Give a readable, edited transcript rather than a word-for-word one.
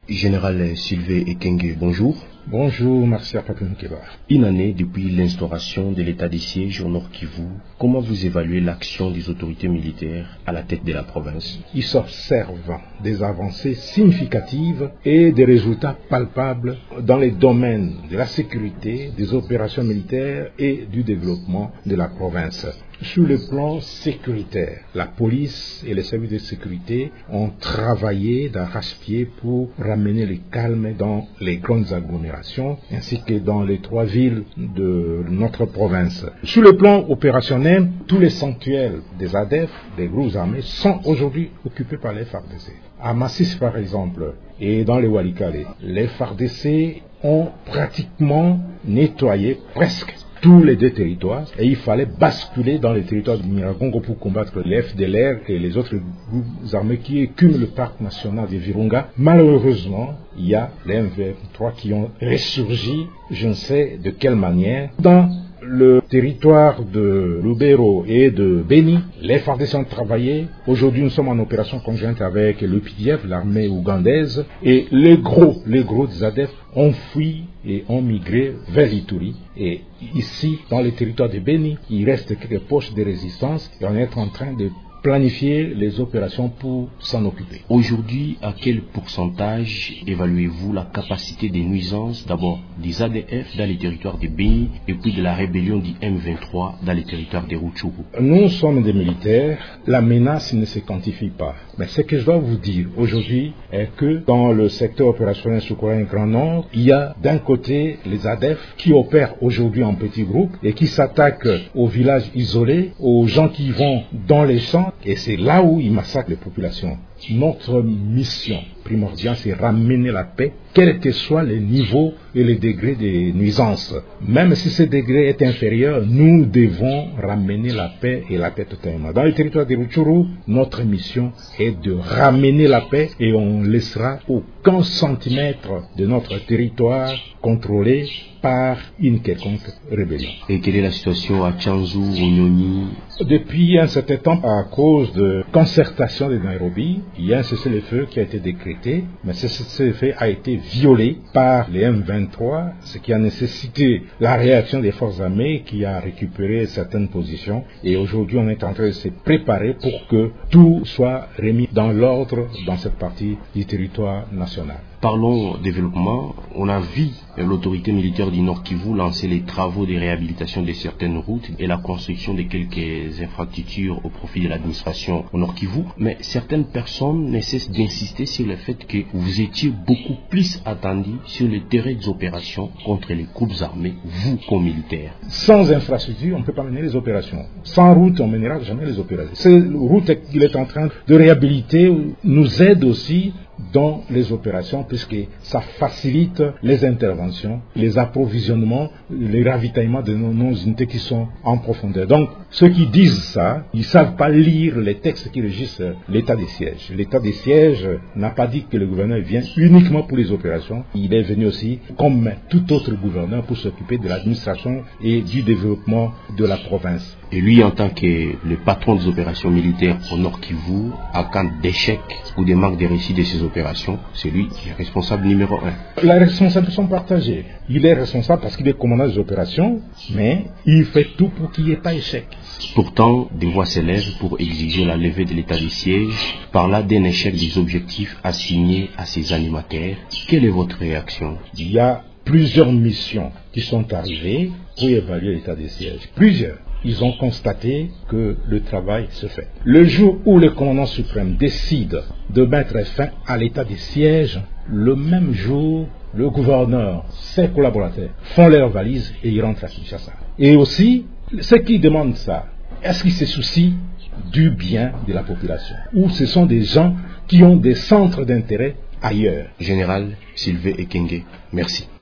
Général Sylvain Ekenge, bonjour. Bonjour, merci à Patrick Nkeba. Une année depuis l'instauration de l'état de siège au Nord Kivu, comment vous évaluez l'action des autorités militaires à la tête de la province? Il s'observe des avancées significatives et des résultats palpables dans les domaines de la sécurité, des opérations militaires et du développement de la province. Sur le plan sécuritaire, la police et les services de sécurité ont travaillé d'arrache-pied pour ramener le calme dans les grandes agglomérations ainsi que dans les 3 villes de notre province. Sur le plan opérationnel, tous les sanctuaires des ADF, des groupes armés, sont aujourd'hui occupés par les FARDC. À Massis par exemple, et dans les Walikale, les FARDC ont pratiquement nettoyé presque tous les 2 territoires et il fallait basculer dans les territoires du Nyiragongo pour combattre les FDLR et les autres groupes armés qui écument le parc national de Virunga. Malheureusement, il y a les M23 qui ont ressurgi, je ne sais de quelle manière, dans le territoire de Lubero et de Beni. Les FARDC ont travaillé. Aujourd'hui, nous sommes en opération conjointe avec le PDF, l'armée ougandaise, et les gros des ADF ont fui et ont migré vers l'Ituri. Et ici, dans le territoire de Beni, il reste quelques poches de résistance et on est en train de planifier les opérations pour s'en occuper. Aujourd'hui, à quel pourcentage évaluez-vous la capacité des nuisances, d'abord des ADF dans les territoires de Beni et puis de la rébellion du M23 dans les territoires de Rutshuru? Nous sommes des militaires, la menace ne se quantifie pas. Mais ce que je dois vous dire aujourd'hui est que dans le secteur opérationnel sous-coréen Grand Nord, il y a d'un côté les ADF qui opèrent aujourd'hui en petits groupes et qui s'attaquent aux villages isolés, aux gens qui vont dans les champs, et c'est là où ils massacrent les populations. Notre mission primordiale, c'est ramener la paix, quels que soient les niveaux et les degrés de nuisance. Même si ce degré est inférieur, nous devons ramener la paix et la paix totalement. Dans le territoire de Rutshuru, notre mission est de ramener la paix et on laissera aucun centimètre de notre territoire contrôlé par une quelconque rébellion. Et quelle est la situation à Tchanzu, au Nyonyi? Depuis un certain temps, à cause de concertation de Nairobi, il y a un cessez-le-feu qui a été décrété, mais ce cessez-le-feu a été violé par les M23, ce qui a nécessité la réaction des forces armées qui a récupéré certaines positions. Et aujourd'hui, on est en train de se préparer pour que tout soit remis dans l'ordre dans cette partie du territoire national. Parlons développement. On a vu l'autorité militaire du Nord Kivu lancer les travaux de réhabilitation de certaines routes et la construction de quelques infrastructures au profit de l'administration au Nord Kivu. Mais certaines personnes ne cessent d'insister sur le fait que vous étiez beaucoup plus attendu sur le terrain des opérations contre les groupes armés, vous comme militaires. Sans infrastructure, on ne peut pas mener les opérations. Sans route, on ne mènera jamais les opérations. Cette route qu'il est en train de réhabiliter nous aide aussi dans les opérations puisque ça facilite les interventions, les approvisionnements, les ravitaillements de nos unités qui sont en profondeur. Donc, ceux qui disent ça, ils ne savent pas lire les textes qui régissent l'état des sièges. L'état des sièges n'a pas dit que le gouverneur vient uniquement pour les opérations. Il est venu aussi, comme tout autre gouverneur, pour s'occuper de l'administration et du développement de la province. Et lui, en tant que le patron des opérations militaires au Nord Kivu, en cas d'échec ou de manque de réussite de ces opérations, c'est lui qui est responsable numéro 1. La responsabilité sont partagées. Il est responsable parce qu'il est commandant des opérations, mais il fait tout pour qu'il n'y ait pas d'échec. Pourtant, des voix s'élèvent pour exiger la levée de l'état de siège, par là d'un échec des objectifs assignés à ces animateurs. Quelle est votre réaction? Il y a plusieurs missions qui sont arrivées pour évaluer l'état des sièges. Plusieurs. Ils ont constaté que le travail se fait. Le jour où le commandant suprême décide de mettre fin à l'état de siège, le même jour, le gouverneur, ses collaborateurs font leurs valises et ils rentrent à Kinshasa. Et aussi, ceux qui demandent ça, est-ce qu'ils se soucient du bien de la population? Ou ce sont des gens qui ont des centres d'intérêt ailleurs? Général Sylvain Ekenge, merci.